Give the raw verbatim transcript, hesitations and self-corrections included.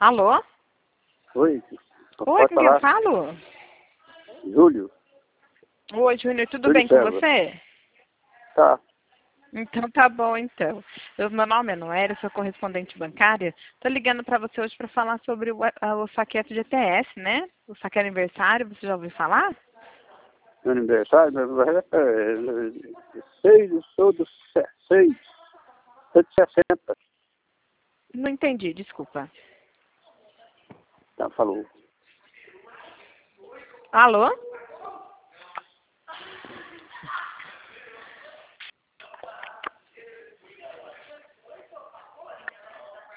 Alô? Oi. Oi, com quem eu falo? Júlio. Oi, Júnior, tudo Júlio bem com César. você? Tá. Então tá bom, então. Eu, meu nome é Noélia, sou correspondente bancária. Tô ligando para você hoje para falar sobre o, a, o saque F G T S, né? O saque aniversário, você já ouviu falar? Meu aniversário, meu é, é, seis, eu sou do se- seis, sou de sessenta. Não entendi, desculpa. Tá, falou. Alô?